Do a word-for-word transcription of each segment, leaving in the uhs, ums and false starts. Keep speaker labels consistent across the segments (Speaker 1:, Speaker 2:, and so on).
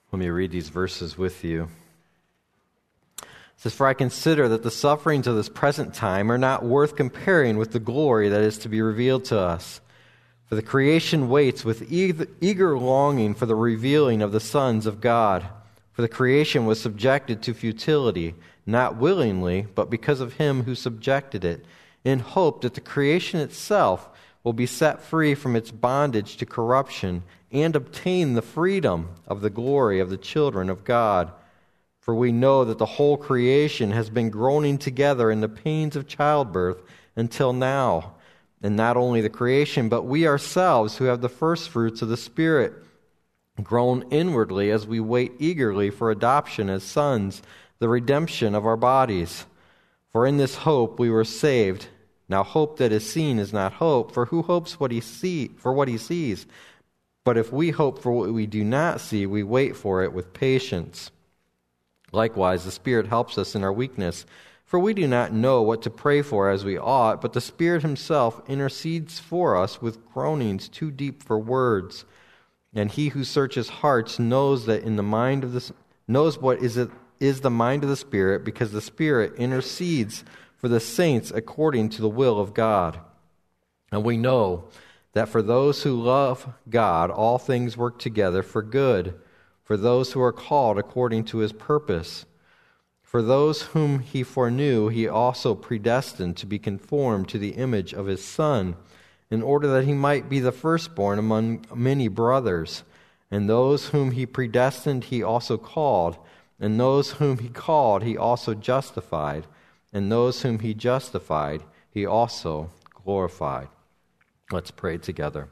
Speaker 1: Let me read these verses with you. It says, "For I consider that the sufferings of this present time are not worth comparing with the glory that is to be revealed to us. For the creation waits with eager longing for the revealing of the sons of God. For the creation was subjected to futility, not willingly, but because of him who subjected it, in hope that the creation itself will be set free from its bondage to corruption and obtain the freedom of the glory of the children of God. For we know that the whole creation has been groaning together in the pains of childbirth until now. And not only the creation, but we ourselves who have the first fruits of the Spirit, groan inwardly as we wait eagerly for adoption as sons, the redemption of our bodies. For in this hope we were saved. Now hope that is seen is not hope, for who hopes what he see for what he sees? But if we hope for what we do not see, we wait for it with patience. Likewise, the Spirit helps us in our weakness, for we do not know what to pray for as we ought, but the Spirit himself intercedes for us with groanings too deep for words. And he who searches hearts knows that in the mind of the knows what is it is the mind of the Spirit, because the Spirit intercedes for the saints according to the will of God. And we know that for those who love God, all things work together for good, for those who are called according to his purpose. For those whom he foreknew, he also predestined to be conformed to the image of his Son, in order that he might be the firstborn among many brothers. And those whom he predestined, he also called. And those whom he called, he also justified. And those whom he justified, he also glorified." Let's pray together.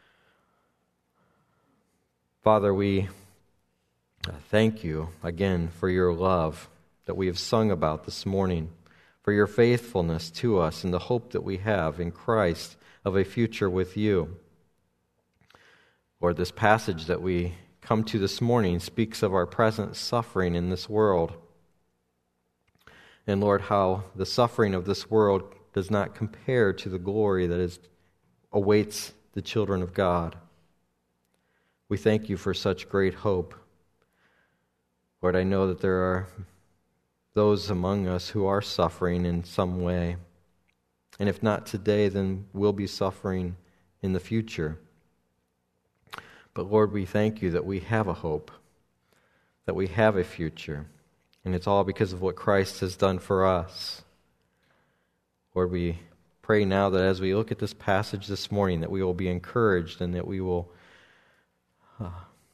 Speaker 1: Father, we thank you again for your love that we have sung about this morning, for your faithfulness to us and the hope that we have in Christ of a future with you. Lord, this passage that we come to this morning speaks of our present suffering in this world. And Lord, how the suffering of this world does not compare to the glory that is awaits the children of God. We thank you for such great hope. Lord, I know that there are those among us who are suffering in some way. And if not today, then will be suffering in the future. But Lord, we thank you that we have a hope, that we have a future. And it's all because of what Christ has done for us. Lord, we pray now that as we look at this passage this morning, that we will be encouraged and that we will uh,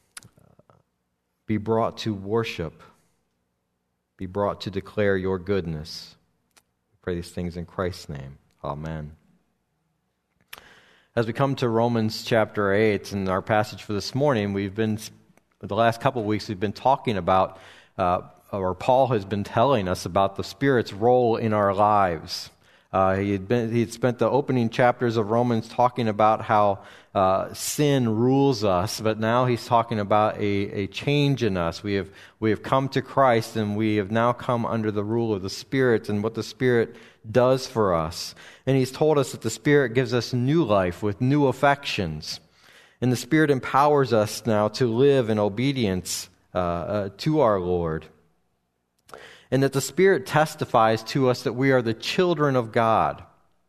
Speaker 1: be brought to worship, be brought to declare your goodness. We pray these things in Christ's name. Amen. As we come to Romans chapter eight, in our passage for this morning, we've been, the last couple of weeks, we've been talking about, uh, or Paul has been telling us about the Spirit's role in our lives. Uh, he had been, he had spent the opening chapters of Romans talking about how uh, sin rules us, but now he's talking about a, a change in us. We have we have come to Christ, and we have now come under the rule of the Spirit and what the Spirit does for us. And he's told us that the Spirit gives us new life with new affections, and the Spirit empowers us now to live in obedience uh, uh, to our Lord. And that the Spirit testifies to us that we are the children of God,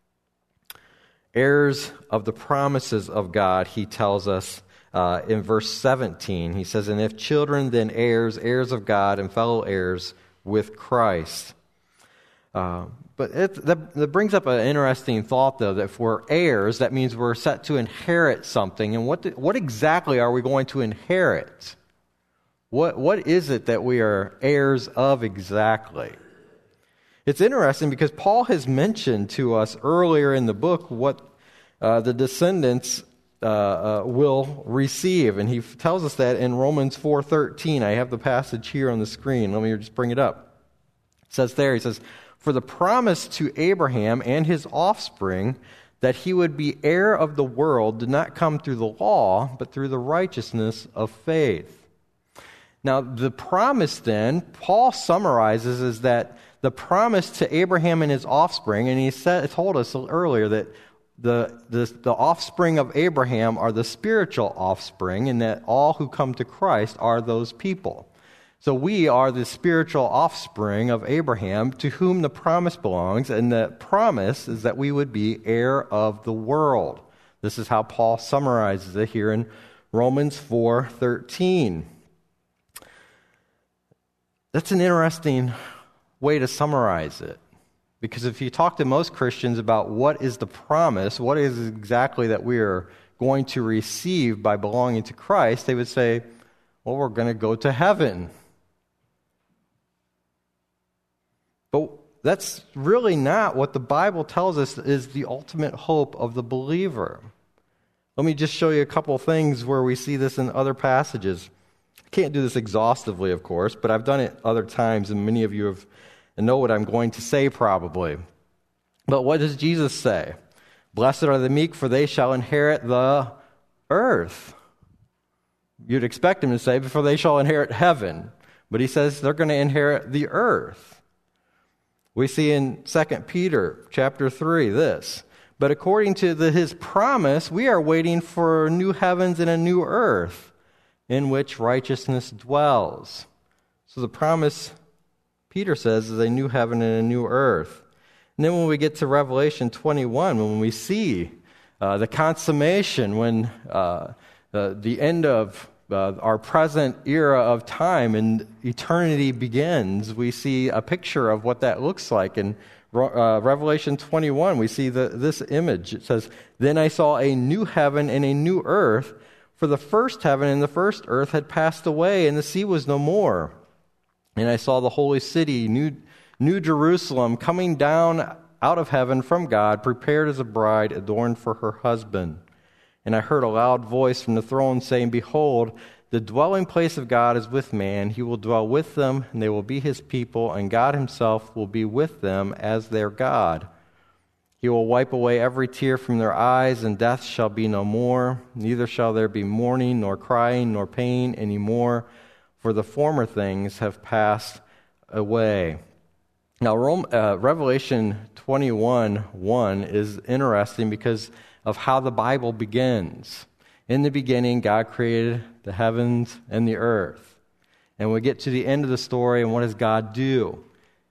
Speaker 1: heirs of the promises of God, he tells us uh, in verse seventeen. He says, "And if children, then heirs, heirs of God, and fellow heirs with Christ." Uh, but it, that, that brings up an interesting thought, though, that if we're heirs, that means we're set to inherit something. And what, the, what exactly are we going to inherit? What What is it that we are heirs of exactly? It's interesting because Paul has mentioned to us earlier in the book what uh, the descendants uh, uh, will receive. And he tells us that in Romans four thirteen. I have the passage here on the screen. Let me just bring it up. It says there, he says, "For the promise to Abraham and his offspring that he would be heir of the world did not come through the law, but through the righteousness of faith." Now, the promise then, Paul summarizes, is that the promise to Abraham and his offspring, and he said, told us earlier that the, the, the offspring of Abraham are the spiritual offspring, and that all who come to Christ are those people. So we are the spiritual offspring of Abraham, to whom the promise belongs, and the promise is that we would be heir of the world. This is how Paul summarizes it here in Romans four thirteen. That's an interesting way to summarize it. Because if you talk to most Christians about what is the promise, what is exactly that we are going to receive by belonging to Christ, they would say, well, we're going to go to heaven. But that's really not what the Bible tells us is the ultimate hope of the believer. Let me just show you a couple things where we see this in other passages. I can't do this exhaustively, of course, but I've done it other times, and many of you have know what I'm going to say probably. But what does Jesus say? Blessed are the meek, for they shall inherit the earth. You'd expect him to say, for they shall inherit heaven. But he says they're going to inherit the earth. We see in Second Peter chapter three this. But according to the, his promise, we are waiting for new heavens and a new earth in which righteousness dwells. So the promise, Peter says, is a new heaven and a new earth. And then when we get to Revelation twenty-one, when we see uh, the consummation, when uh, uh, the end of uh, our present era of time and eternity begins, we see a picture of what that looks like. In uh, Revelation twenty-one, we see the, this image. It says, "Then I saw a new heaven and a new earth, for the first heaven and the first earth had passed away, and the sea was no more. And I saw the holy city, New, New Jerusalem, coming down out of heaven from God, prepared as a bride adorned for her husband. And I heard a loud voice from the throne saying, Behold, the dwelling place of God is with man. He will dwell with them, and they will be his people, and God himself will be with them as their God. He will wipe away every tear from their eyes, and death shall be no more. Neither shall there be mourning, nor crying, nor pain any more, for the former things have passed away." Now, Rome, uh, Revelation twenty-one one is interesting because of how the Bible begins. In the beginning, God created the heavens and the earth. And we get to the end of the story, and what does God do?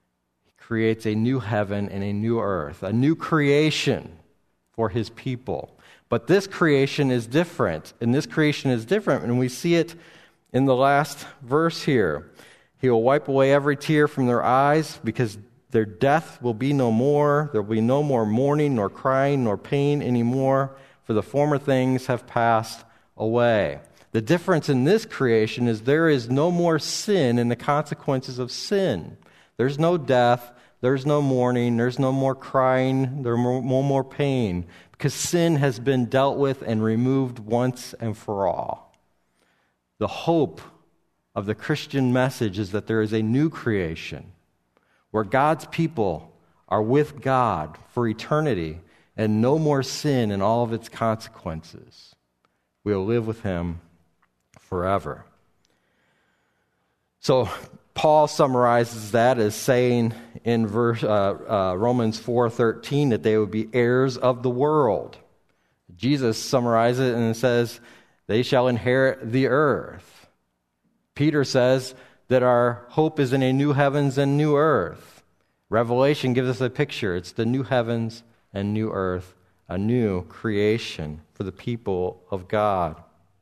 Speaker 1: He creates a new heaven and a new earth, a new creation for his people. But this creation is different, and this creation is different, and we see it in the last verse here. He will wipe away every tear from their eyes, because their death will be no more. There will be no more mourning, nor crying, nor pain anymore, for the former things have passed away. The difference in this creation is there is no more sin and the consequences of sin. There's no death, there's no mourning, there's no more crying, there's no more pain, because sin has been dealt with and removed once and for all. The hope of the Christian message is that there is a new creation where God's people are with God for eternity and no more sin and all of its consequences. We'll live with him forever. So Paul summarizes that as saying in verse uh, uh, Romans four thirteen that they would be heirs of the world. Jesus summarizes it and says, they shall inherit the earth. Peter says that our hope is in a new heavens and new earth. Revelation gives us a picture. It's the new heavens and new earth, a new creation for the people of God.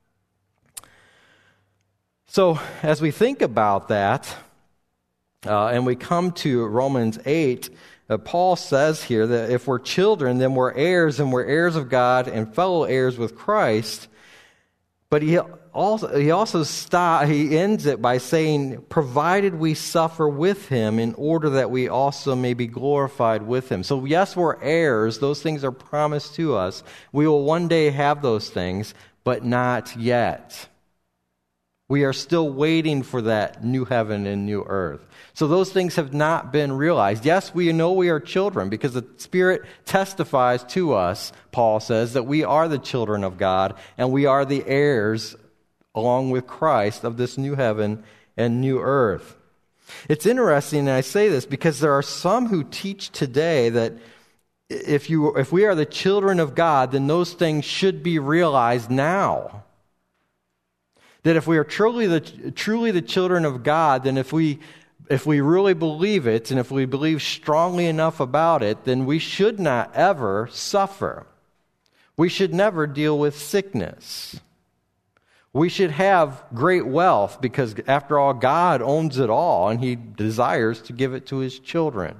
Speaker 1: So as we think about that, uh, and we come to Romans eight, uh, Paul says here that if we're children, then we're heirs, and we're heirs of God and fellow heirs with Christ. But he also he also stop, he ends it by saying, provided we suffer with him in order that we also may be glorified with him. So yes, we're heirs. Those things are promised to us. We will one day have those things, but not yet. We are still waiting for that new heaven and new earth. So those things have not been realized. Yes, we know we are children because the Spirit testifies to us, Paul says, that we are the children of God and we are the heirs along with Christ of this new heaven and new earth. It's interesting, and I say this because there are some who teach today that if you if we are the children of God, then those things should be realized now. That if we are truly the truly the children of God, then if we if we really believe it, and if we believe strongly enough about it, then we should not ever suffer. We should never deal with sickness. We should have great wealth because, after all, God owns it all, and He desires to give it to His children.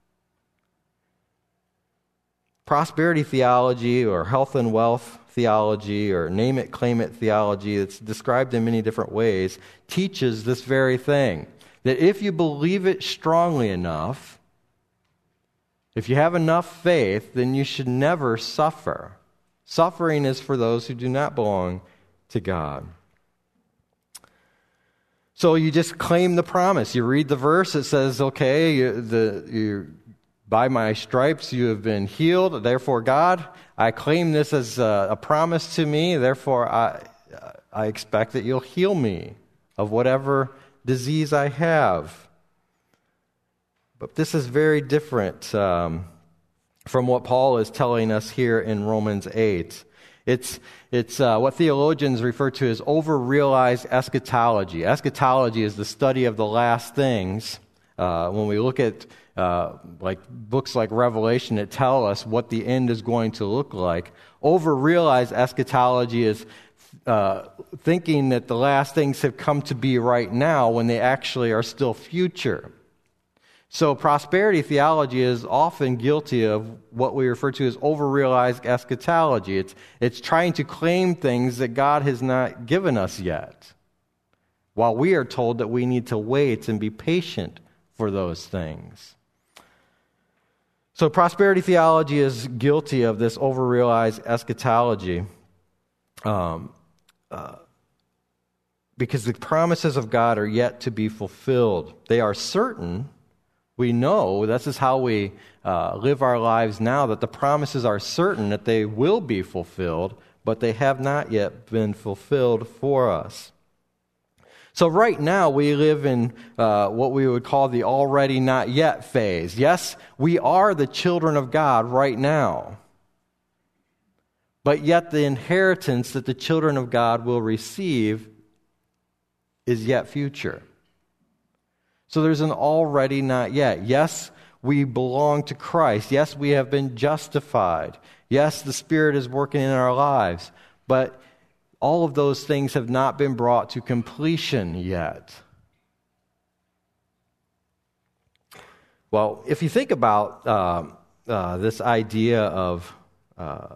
Speaker 1: Prosperity theology, or health and wealth theology, or name it, claim it theology, it's described in many different ways, teaches this very thing. That if you believe it strongly enough, if you have enough faith, then you should never suffer. Suffering is for those who do not belong to God. So you just claim the promise. You read the verse, it says, okay, you, the, you, by my stripes you have been healed. Therefore, God, I claim this as a, a promise to me. Therefore, I, I expect that you'll heal me of whatever disease I have. But this is very different um, from what Paul is telling us here in Romans eight. It's it's uh, what theologians refer to as over-realized eschatology. Eschatology is the study of the last things. Uh, when we look at uh, like books like Revelation that tell us what the end is going to look like, over-realized eschatology is uh, thinking that the last things have come to be right now when they actually are still future. So prosperity theology is often guilty of what we refer to as over-realized eschatology. It's, it's trying to claim things that God has not given us yet, while we are told that we need to wait and be patient for those things. So prosperity theology is guilty of this over-realized eschatology um, uh, because the promises of God are yet to be fulfilled. They are certain. We know, this is how we uh, live our lives now, that the promises are certain that they will be fulfilled, but they have not yet been fulfilled for us. So right now we live in uh, what we would call the already not yet phase. Yes, we are the children of God right now, but yet the inheritance that the children of God will receive is yet future. So there's an already not yet. Yes, we belong to Christ. Yes, we have been justified. Yes, the Spirit is working in our lives. But all of those things have not been brought to completion yet. Well, if you think about uh, uh, this idea of uh,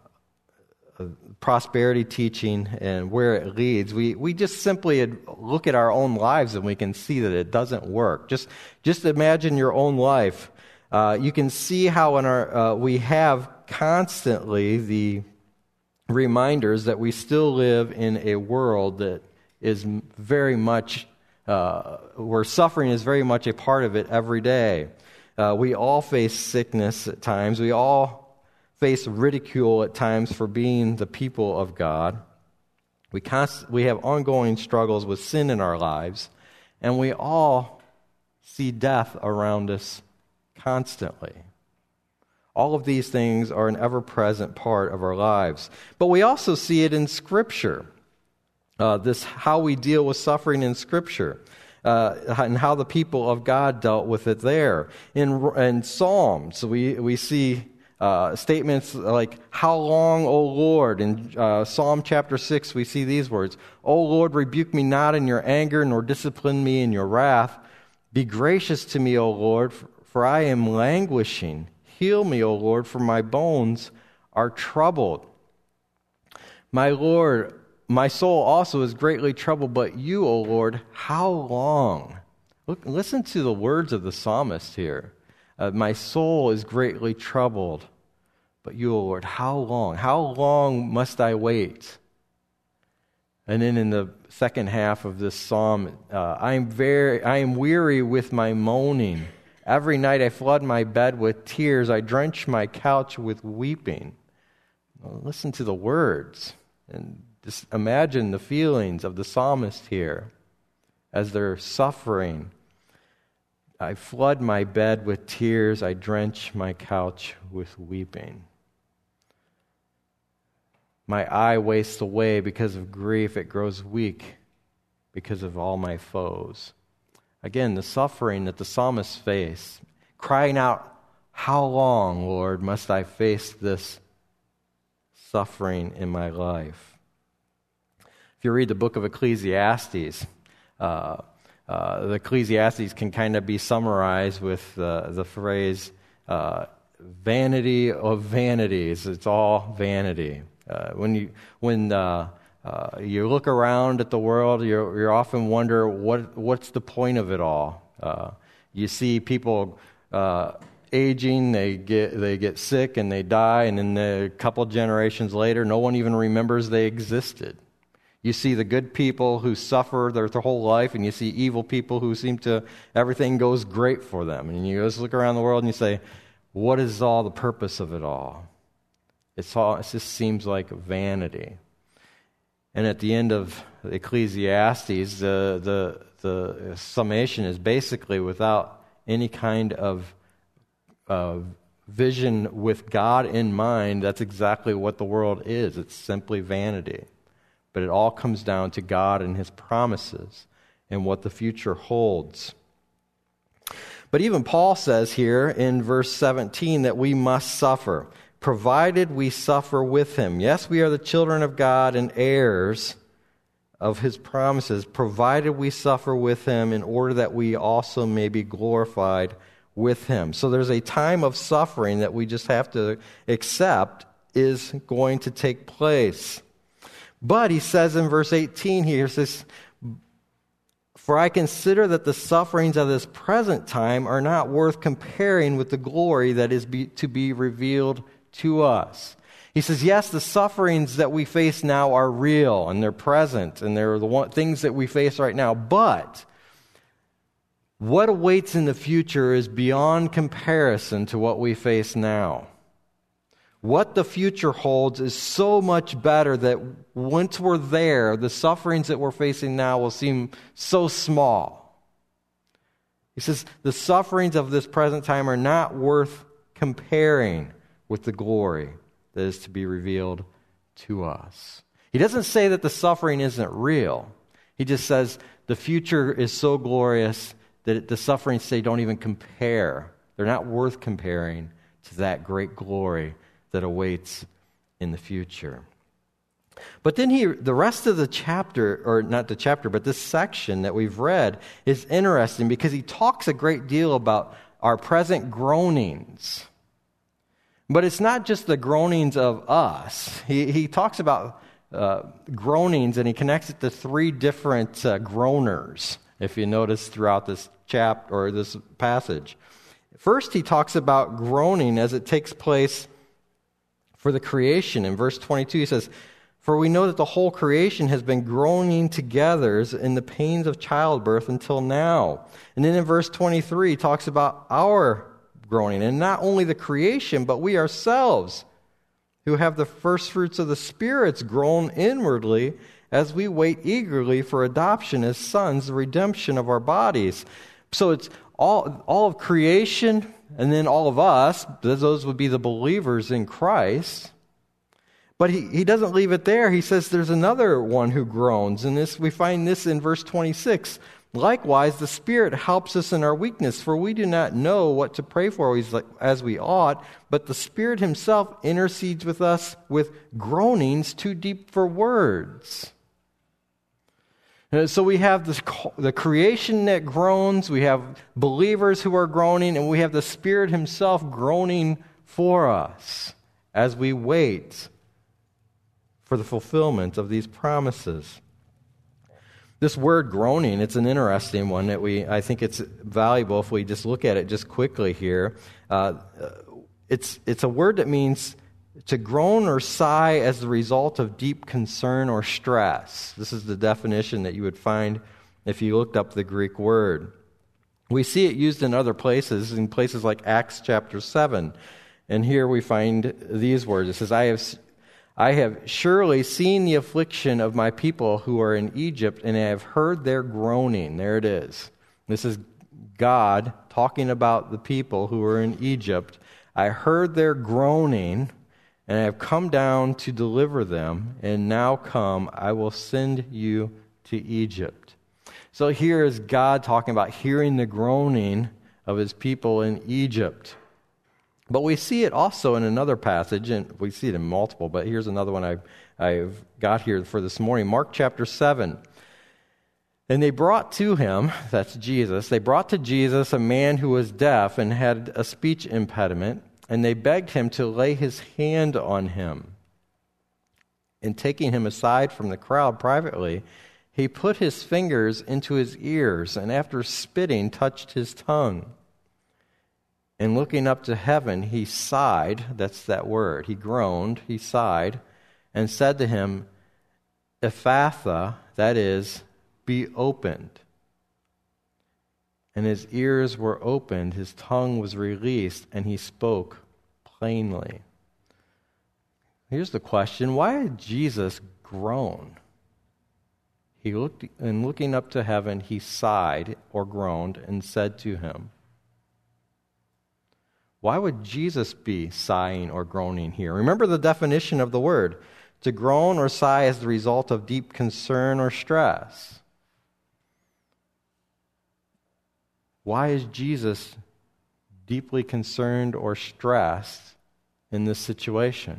Speaker 1: prosperity teaching and where it leads, we, we just simply look at our own lives and we can see that it doesn't work. Just just imagine your own life. Uh, you can see how in our uh, we have constantly the reminders that we still live in a world that is very much, uh, where suffering is very much a part of it every day. Uh, we all face sickness at times. We all face ridicule at times for being the people of God. We const- we have ongoing struggles with sin in our lives, and we all see death around us constantly. All of these things are an ever-present part of our lives. But we also see it in Scripture, uh, this how we deal with suffering in Scripture, uh, and how the people of God dealt with it there. In, in Psalms, we, we see Uh, statements like, how long, O Lord? In uh, Psalm chapter six, we see these words, O Lord, rebuke me not in your anger, nor discipline me in your wrath. Be gracious to me, O Lord, for I am languishing. Heal me, O Lord, for my bones are troubled. My Lord, my soul also is greatly troubled, but you, O Lord, how long? Look, listen to the words of the psalmist here. Uh, my soul is greatly troubled, but you, O Lord, how long? How long must I wait? And then in the second half of this psalm, uh, I am very, I am weary with my moaning. Every night I flood my bed with tears. I drench my couch with weeping. Well, listen to the words and just imagine the feelings of the psalmist here as they're suffering. I flood my bed with tears. I drench my couch with weeping. My eye wastes away because of grief. It grows weak because of all my foes. Again, the suffering that the psalmist faced, crying out, how long, Lord, must I face this suffering in my life? If you read the book of Ecclesiastes, uh, uh, the Ecclesiastes can kind of be summarized with uh, the phrase, uh, vanity of vanities. It's all vanity. Uh, when you when uh, uh, you look around at the world, you you often wonder what what's the point of it all. Uh, you see people uh, aging, they get they get sick and they die, and then a couple generations later, no one even remembers they existed. You see the good people who suffer their, their whole life, and you see evil people who seem to, everything goes great for them. And you just look around the world and you say, what is all the purpose of it all? It's all, it just seems like vanity. And at the end of Ecclesiastes, the, the, the summation is basically without any kind of uh, vision with God in mind. That's exactly what the world is. It's simply vanity. But it all comes down to God and His promises and what the future holds. But even Paul says here in verse seventeen that we must suffer, provided we suffer with Him. Yes, we are the children of God and heirs of His promises, provided we suffer with Him in order that we also may be glorified with Him. So there's a time of suffering that we just have to accept is going to take place. But he says in verse eighteen here, he says, for I consider that the sufferings of this present time are not worth comparing with the glory that is be, to be revealed to us. He says, yes, the sufferings that we face now are real and they're present and they're the one, things that we face right now. But what awaits in the future is beyond comparison to what we face now. What the future holds is so much better that once we're there, the sufferings that we're facing now will seem so small. He says, the sufferings of this present time are not worth comparing with the glory that is to be revealed to us. He doesn't say that the suffering isn't real. He just says the future is so glorious that the sufferings say don't even compare. They're not worth comparing to that great glory that awaits in the future. But then he, the rest of the chapter, or not the chapter, but this section that we've read is interesting because he talks a great deal about our present groanings. But it's not just the groanings of us. He, he talks about uh, groanings, and he connects it to three different uh, groaners, if you notice throughout this chapter or this passage. First, he talks about groaning as it takes place for the creation. In verse twenty-two, he says, for we know that the whole creation has been groaning together in the pains of childbirth until now. And then in verse twenty-three, he talks about our groaning. And not only the creation, but we ourselves, who have the first fruits of the spirits, groan inwardly as we wait eagerly for adoption as sons, the redemption of our bodies. So it's all, all of creation, and then all of us, those would be the believers in Christ. But he, he doesn't leave it there. He says there's another one who groans. And this we find this in verse twenty-six. Likewise, the Spirit helps us in our weakness, for we do not know what to pray for as we ought, but the Spirit Himself intercedes with us with groanings too deep for words. So we have this, the creation that groans, we have believers who are groaning, and we have the Spirit Himself groaning for us as we wait for the fulfillment of these promises. This word groaning, it's an interesting one that we, I think it's valuable if we just look at it just quickly here. Uh, it's, it's a word that means to groan or sigh as the result of deep concern or stress. This is the definition that you would find if you looked up the Greek word. We see it used in other places, in places like Acts chapter seven. And here we find these words. It says, I have, I have surely seen the affliction of my people who are in Egypt, and I have heard their groaning. There it is. This is God talking about the people who were in Egypt. I heard their groaning, and I have come down to deliver them, and now come, I will send you to Egypt. So here is God talking about hearing the groaning of his people in Egypt. But we see it also in another passage, and we see it in multiple, but here's another one I, I've got here for this morning. Mark chapter seven. And they brought to him, that's Jesus, they brought to Jesus a man who was deaf and had a speech impediment, and they begged him to lay his hand on him. And taking him aside from the crowd privately, he put his fingers into his ears, and after spitting, touched his tongue. And looking up to heaven, he sighed, that's that word, he groaned, he sighed, and said to him, Ephphatha, that is, be opened. And his ears were opened, his tongue was released, and he spoke plainly. Here's the question, why did Jesus groan? He looked, and looking up to heaven, he sighed or groaned and said to him, why would Jesus be sighing or groaning here? Remember the definition of the word. To groan or sigh is the result of deep concern or stress. Why is Jesus deeply concerned or stressed in this situation?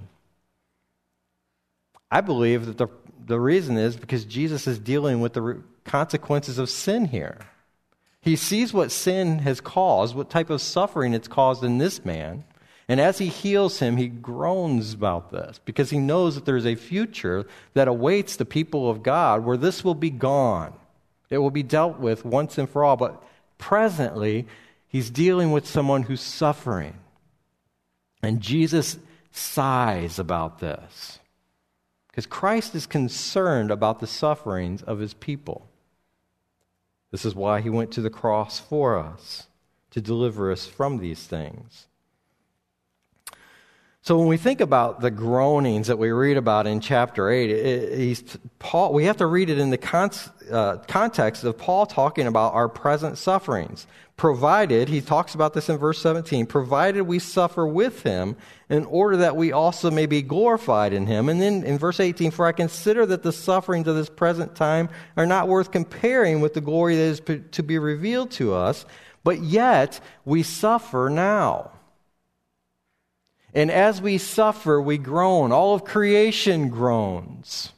Speaker 1: I believe that the, the reason is because Jesus is dealing with the re- consequences of sin here. He sees what sin has caused, what type of suffering it's caused in this man. And as he heals him, he groans about this because he knows that there's a future that awaits the people of God where this will be gone. It will be dealt with once and for all. But presently, he's dealing with someone who's suffering. And Jesus sighs about this because Christ is concerned about the sufferings of his people. This is why he went to the cross for us, to deliver us from these things. So when we think about the groanings that we read about in chapter eight, it, he's, Paul, we have to read it in the con, uh, context of Paul talking about our present sufferings. Provided, he talks about this in verse seventeen, provided we suffer with him in order that we also may be glorified in him. And then in verse eighteen, for I consider that the sufferings of this present time are not worth comparing with the glory that is to be revealed to us, but yet we suffer now. And as we suffer, we groan. All of creation groans.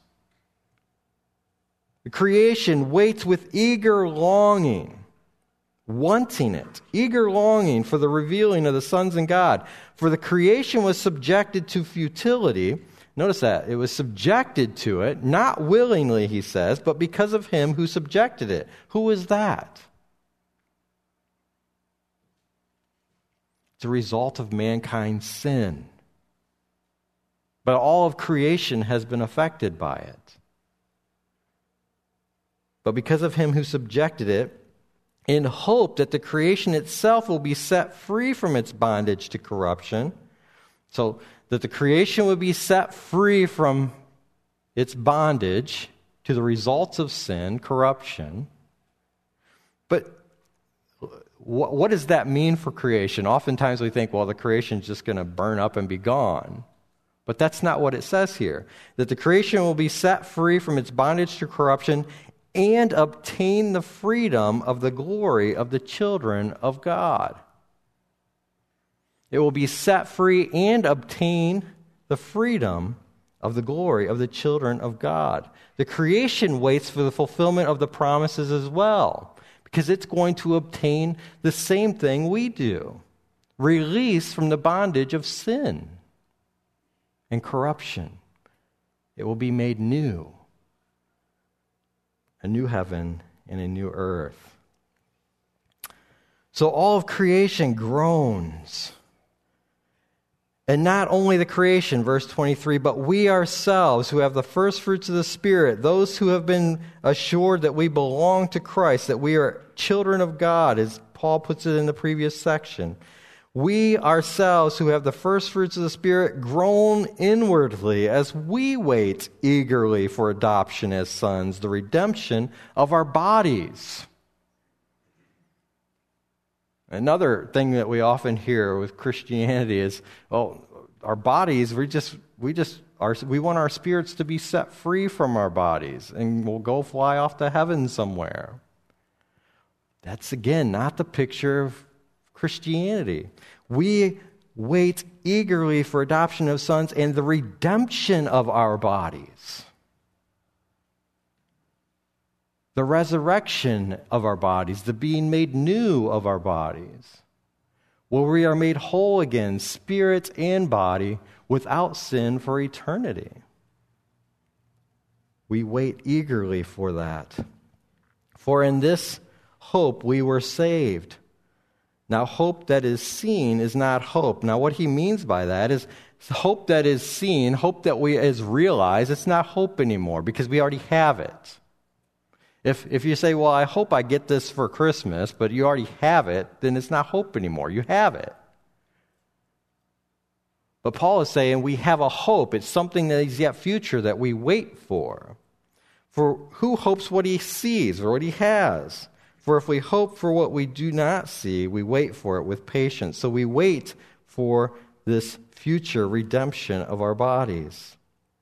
Speaker 1: The creation waits with eager longing, wanting it, eager longing for the revealing of the sons of God. For the creation was subjected to futility. Notice that. It was subjected to it, not willingly, he says, but because of him who subjected it. Who is that? It's a result of mankind's sin. But all of creation has been affected by it. But because of him who subjected it, in hope that the creation itself will be set free from its bondage to corruption, so that the creation would be set free from its bondage to the results of sin, corruption. But what, what does that mean for creation? Oftentimes we think, well, the creation is just going to burn up and be gone. But that's not what it says here. That the creation will be set free from its bondage to corruption and obtain the freedom of the glory of the children of God. It will be set free and obtain the freedom of the glory of the children of God. The creation waits for the fulfillment of the promises as well, because it's going to obtain the same thing we do. Release from the bondage of sin and corruption. It will be made new. A new heaven and a new earth. So all of creation groans. And not only the creation, verse twenty-three, but we ourselves who have the first fruits of the Spirit, those who have been assured that we belong to Christ, that we are children of God, as Paul puts it in the previous section. We ourselves who have the first fruits of the Spirit groan inwardly as we wait eagerly for adoption as sons, the redemption of our bodies. Another thing that we often hear with Christianity is, well, our bodies, we just, we just, our, we want our spirits to be set free from our bodies, and we'll go fly off to heaven somewhere. That's, again, not the picture of Christianity. We wait eagerly for adoption of sons and the redemption of our bodies. The resurrection of our bodies, the being made new of our bodies, where we are made whole again, spirit and body, without sin for eternity. We wait eagerly for that. For in this hope we were saved. Now, hope that is seen is not hope. Now, what he means by that is hope that is seen, hope that we is realized, it's not hope anymore because we already have it. If if you say, well, I hope I get this for Christmas, but you already have it, then it's not hope anymore. You have it. But Paul is saying we have a hope. It's something that is yet future that we wait for. For who hopes what he sees or what he has? For if we hope for what we do not see, we wait for it with patience. So we wait for this future redemption of our bodies.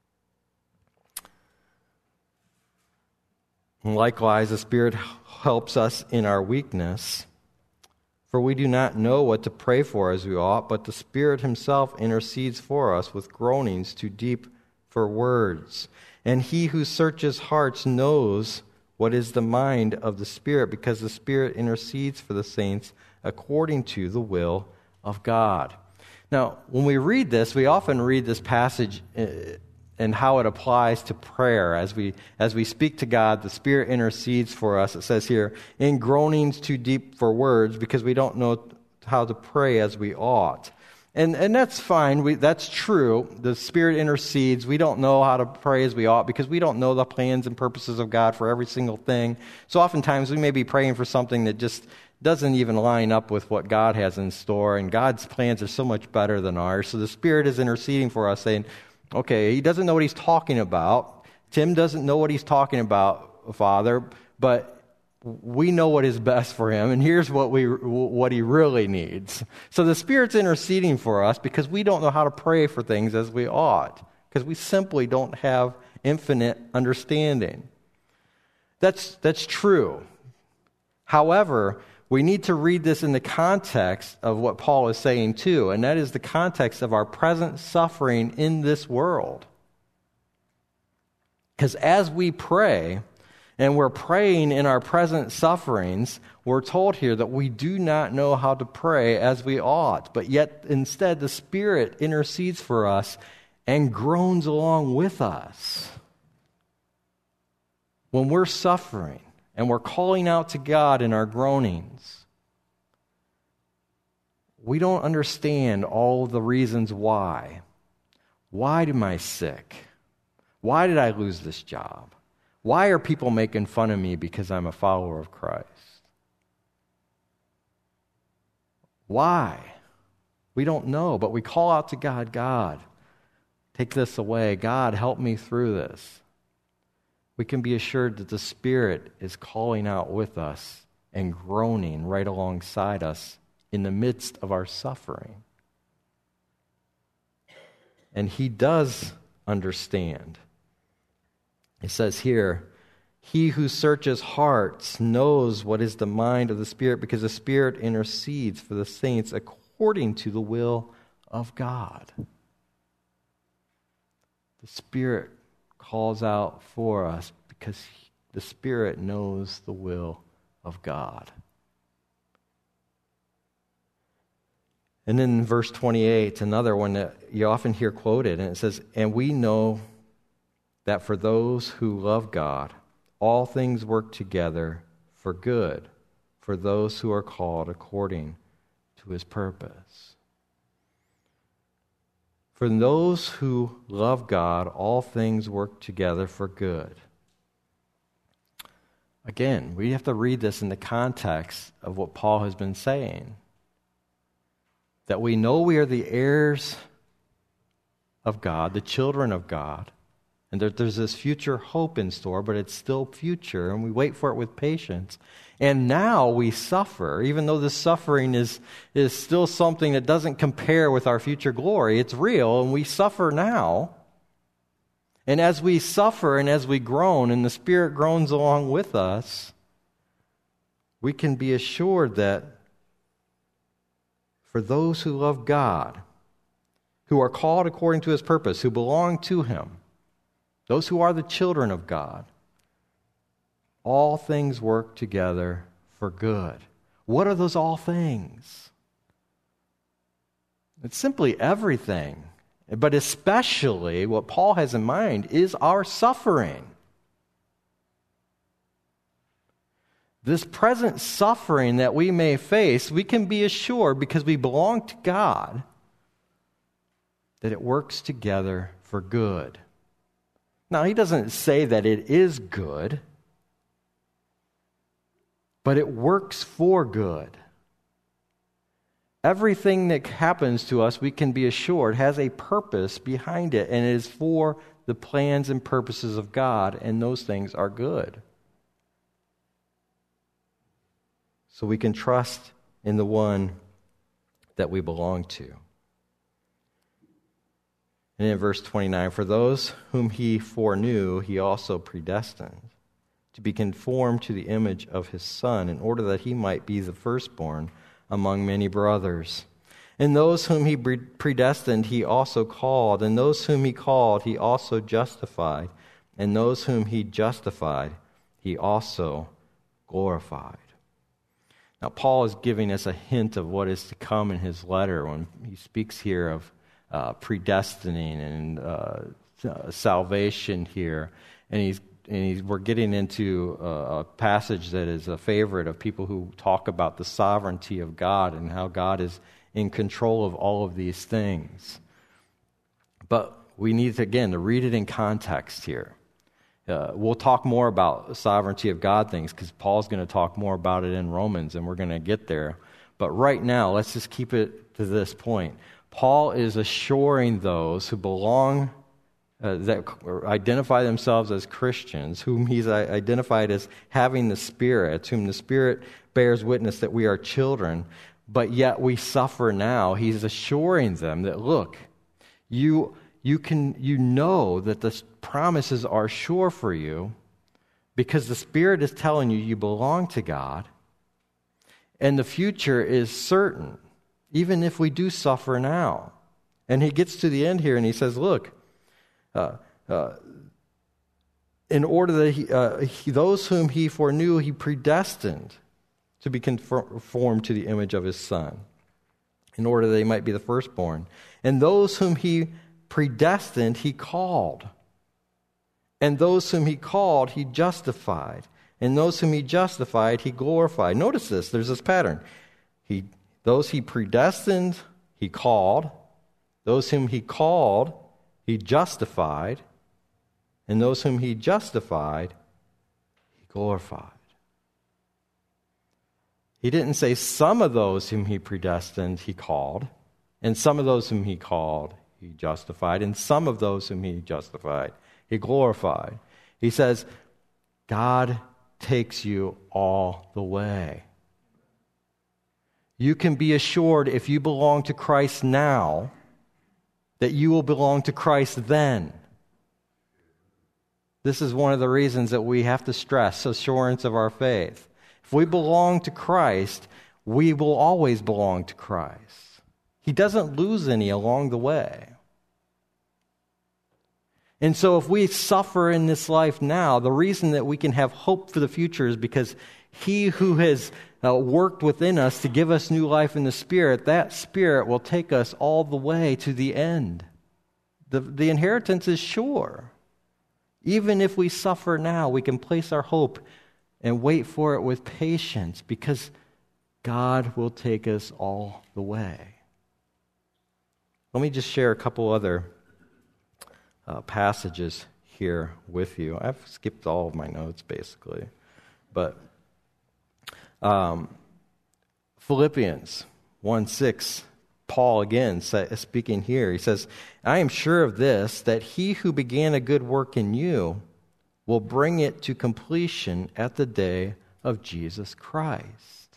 Speaker 1: And likewise, the Spirit helps us in our weakness. For we do not know what to pray for as we ought, but the Spirit himself intercedes for us with groanings too deep for words. And he who searches hearts knows what is the mind of the Spirit, because the Spirit intercedes for the saints according to the will of God. Now, when we read this, we often read this passage and how it applies to prayer. As we as we speak to God, the Spirit intercedes for us. It says here, in groanings too deep for words, because we don't know how to pray as we ought. And and that's fine. We, that's true. The Spirit intercedes. We don't know how to pray as we ought because we don't know the plans and purposes of God for every single thing. So oftentimes we may be praying for something that just doesn't even line up with what God has in store, and God's plans are so much better than ours. So the Spirit is interceding for us, saying, okay, he doesn't know what he's talking about. Tim doesn't know what he's talking about, Father, but we know what is best for him, and here's what we what he really needs. So the Spirit's interceding for us because we don't know how to pray for things as we ought, because we simply don't have infinite understanding. That's that's true. However, we need to read this in the context of what Paul is saying too, and that is the context of our present suffering in this world. Because as we pray, and we're praying in our present sufferings, we're told here that we do not know how to pray as we ought, but yet instead the Spirit intercedes for us and groans along with us. When we're suffering and we're calling out to God in our groanings, we don't understand all the reasons why. Why am I sick? Why did I lose this job? Why are people making fun of me because I'm a follower of Christ? Why? We don't know, but we call out to God, God, take this away. God, help me through this. We can be assured that the Spirit is calling out with us and groaning right alongside us in the midst of our suffering. And he does understand. It says here, he who searches hearts knows what is the mind of the Spirit, because the Spirit intercedes for the saints according to the will of God. The Spirit calls out for us because the Spirit knows the will of God. And then in verse twenty-eight, another one that you often hear quoted, and it says, and we know that for those who love God, all things work together for good, for those who are called according to his purpose. For those who love God, all things work together for good. Again, we have to read this in the context of what Paul has been saying. That we know we are the heirs of God, the children of God, And there, there's this future hope in store, but it's still future, and we wait for it with patience. And now we suffer, even though this suffering is, is still something that doesn't compare with our future glory. It's real, and we suffer now. And as we suffer and as we groan, and the Spirit groans along with us, we can be assured that for those who love God, who are called according to His purpose, who belong to Him, those who are the children of God, all things work together for good. What are those all things? It's simply everything. But especially what Paul has in mind is our suffering. This present suffering that we may face, we can be assured because we belong to God that it works together for good. Now, he doesn't say that it is good, but it works for good. Everything that happens to us, we can be assured, has a purpose behind it, and it is for the plans and purposes of God, and those things are good. So we can trust in the one that we belong to. And in verse twenty-nine, for those whom He foreknew, He also predestined to be conformed to the image of His Son, in order that He might be the firstborn among many brothers. And those whom He predestined, He also called. And those whom He called, He also justified. And those whom He justified, He also glorified. Now, Paul is giving us a hint of what is to come in his letter when he speaks here of uh, predestining and uh, salvation here. And he's And he's, we're getting into a, a passage that is a favorite of people who talk about the sovereignty of God and how God is in control of all of these things. But we need, to, again, to read it in context here. Uh, we'll talk more about the sovereignty of God things because Paul's going to talk more about it in Romans, and we're going to get there. But right now, let's just keep it to this point. Paul is assuring those who belong Uh, that identify themselves as Christians, whom he's identified as having the Spirit, whom the Spirit bears witness that we are children, but yet we suffer now. He's assuring them that, look, you you can you know that the promises are sure for you because the Spirit is telling you you belong to God, and the future is certain, even if we do suffer now. And he gets to the end here and he says, look, Uh, uh, in order that he, uh, he, those whom He foreknew, He predestined to be conformed to the image of His Son, in order that they might be the firstborn. And those whom He predestined, He called. And those whom He called, He justified. And those whom He justified, He glorified. Notice this, there's this pattern. He, those He predestined, He called. Those whom He called, He justified, and those whom He justified, He glorified. He didn't say some of those whom He predestined, He called, and some of those whom He called, He justified, and some of those whom He justified, He glorified. He says, God takes you all the way. You can be assured if you belong to Christ now, that you will belong to Christ then. This is one of the reasons that we have to stress assurance of our faith. If we belong to Christ, we will always belong to Christ. He doesn't lose any along the way. And so if we suffer in this life now, the reason that we can have hope for the future is because He who has uh, worked within us to give us new life in the Spirit, that Spirit will take us all the way to the end. The, the inheritance is sure. Even if we suffer now, we can place our hope and wait for it with patience because God will take us all the way. Let me just share a couple other uh, passages here with you. I've skipped all of my notes, basically. But um, Philippians one six, Paul again speaking here. He says, I am sure of this, that he who began a good work in you will bring it to completion at the day of Jesus Christ.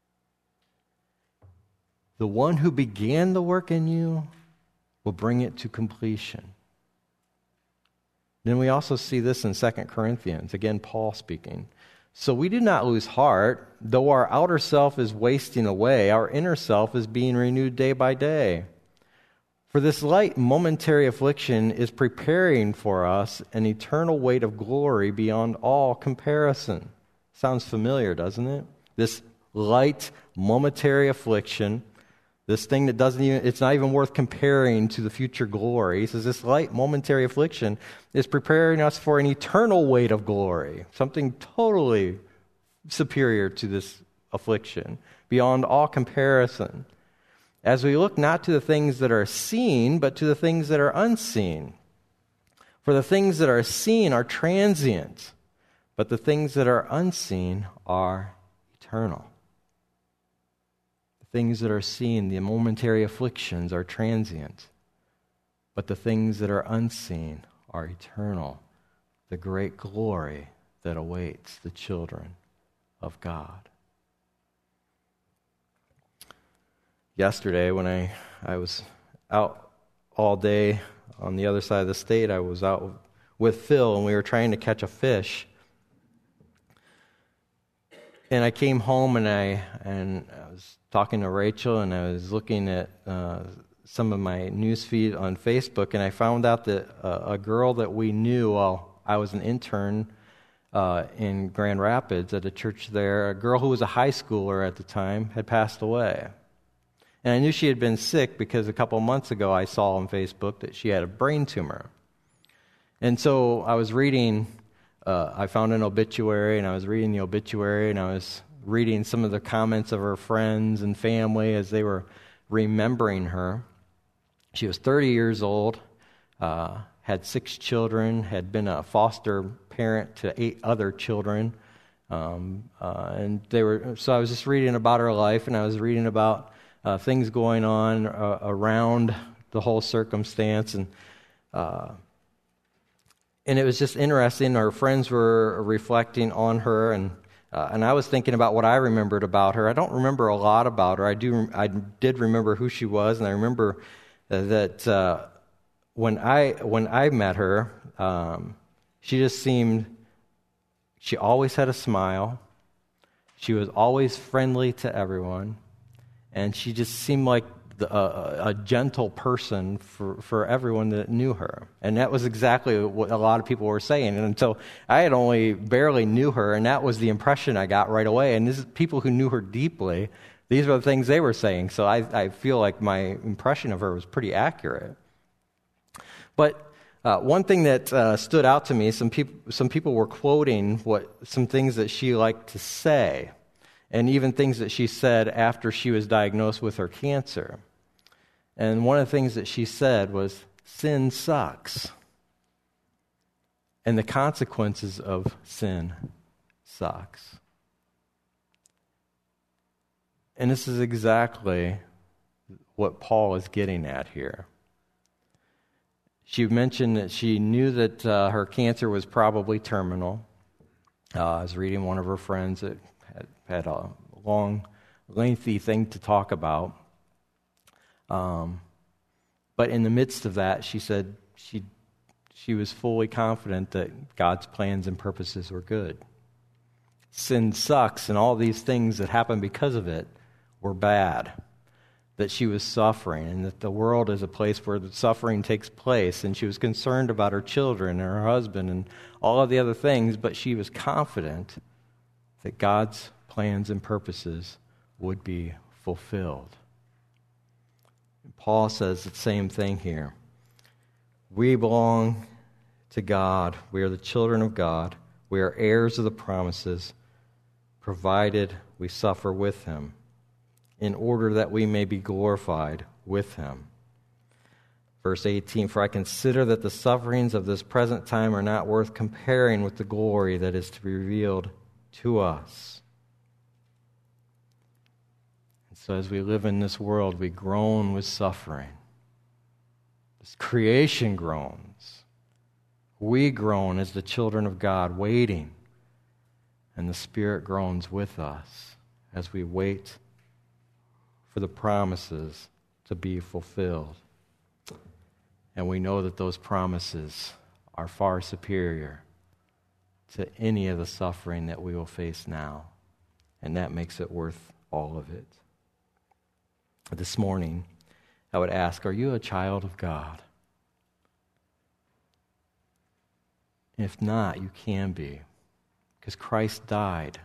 Speaker 1: The one who began the work in you will bring it to completion. Then we also see this in Second Corinthians, again, Paul speaking. So we do not lose heart, though our outer self is wasting away, our inner self is being renewed day by day. For this light momentary affliction is preparing for us an eternal weight of glory beyond all comparison. Sounds familiar, doesn't it? This light momentary affliction, this thing that doesn't even, it's not even worth comparing to the future glory. He says this light momentary affliction is preparing us for an eternal weight of glory, something totally superior to this affliction, beyond all comparison. As we look not to the things that are seen, but to the things that are unseen. For the things that are seen are transient, but the things that are unseen are eternal. The things that are seen, the momentary afflictions, are transient, but the things that are unseen are eternal. The great glory that awaits the children of God. Yesterday, when I, I was out all day on the other side of the state, I was out with Phil, and we were trying to catch a fish. And I came home, and I and I was talking to Rachel, and I was looking at uh, some of my news feed on Facebook, and I found out that uh, a girl that we knew while I was an intern uh, in Grand Rapids at a church there, a girl who was a high schooler at the time, had passed away. And I knew she had been sick because a couple of months ago I saw on Facebook that she had a brain tumor. And so I was reading, uh, I found an obituary, and I was reading the obituary, and I was reading some of the comments of her friends and family as they were remembering her. She was thirty years old, uh, had six children, had been a foster parent to eight other children. Um, uh, and they were, so I was just reading about her life, and I was reading about Uh, things going on uh, around the whole circumstance, and uh, and it was just interesting. Our friends were reflecting on her, and uh, and I was thinking about what I remembered about her. I don't remember a lot about her. I do. I did remember who she was, and I remember that uh, when I when I met her, um, she just seemed. She always had a smile. She was always friendly to everyone. And she just seemed like the, uh, a gentle person for, for everyone that knew her. And that was exactly what a lot of people were saying. And until I had only barely knew her, and that was the impression I got right away. And this is people who knew her deeply. These are the things they were saying. So I, I feel like my impression of her was pretty accurate. But uh, one thing that uh, stood out to me, some people, some people were quoting what some things that she liked to say, and even things that she said after she was diagnosed with her cancer. And one of the things that she said was, sin sucks. And the consequences of sin sucks. And this is exactly what Paul is getting at here. She mentioned that she knew that uh, her cancer was probably terminal. Uh, I was reading one of her friends that had, had a long, lengthy thing to talk about. Um, but in the midst of that, she said she she was fully confident that God's plans and purposes were good. Sin sucks, and all these things that happened because of it were bad. That she was suffering, and that the world is a place where the suffering takes place, and she was concerned about her children and her husband and all of the other things, but she was confident that God's plans and purposes would be fulfilled. And Paul says the same thing here. We belong to God. We are the children of God. We are heirs of the promises, provided we suffer with him, in order that we may be glorified with him. Verse eighteen, for I consider that the sufferings of this present time are not worth comparing with the glory that is to be revealed to us. So as we live in this world, we groan with suffering. This creation groans. We groan as the children of God, waiting. And the Spirit groans with us as we wait for the promises to be fulfilled. And we know that those promises are far superior to any of the suffering that we will face now. And that makes it worth all of it. This morning, I would ask, are you a child of God? If not, you can be, because Christ died.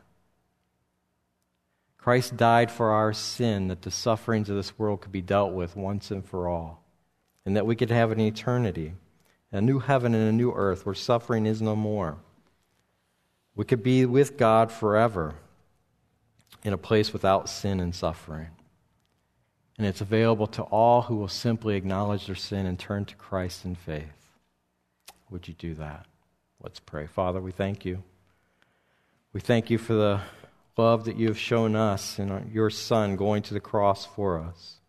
Speaker 1: Christ died for our sin, that the sufferings of this world could be dealt with once and for all, and that we could have an eternity, a new heaven and a new earth where suffering is no more. We could be with God forever in a place without sin and suffering. And it's available to all who will simply acknowledge their sin and turn to Christ in faith. Would you do that? Let's pray. Father, we thank you. We thank you for the love that you have shown us in your Son going to the cross for us.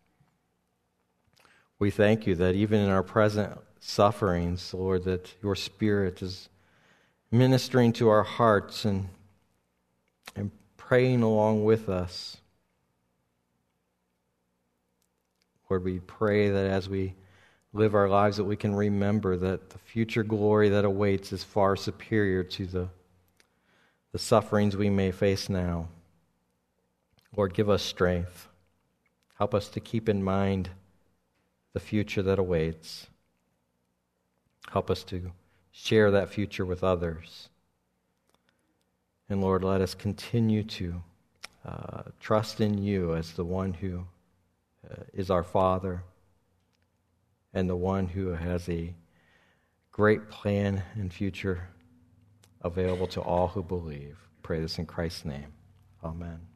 Speaker 1: We thank you that even in our present sufferings, Lord, that your Spirit is ministering to our hearts and, and praying along with us. Lord, we pray that as we live our lives that we can remember that the future glory that awaits is far superior to the, the sufferings we may face now. Lord, give us strength. Help us to keep in mind the future that awaits. Help us to share that future with others. And Lord, let us continue to uh, trust in you as the one who uh, is our Father and the one who has a great plan and future available to all who believe. Pray this in Christ's name. Amen.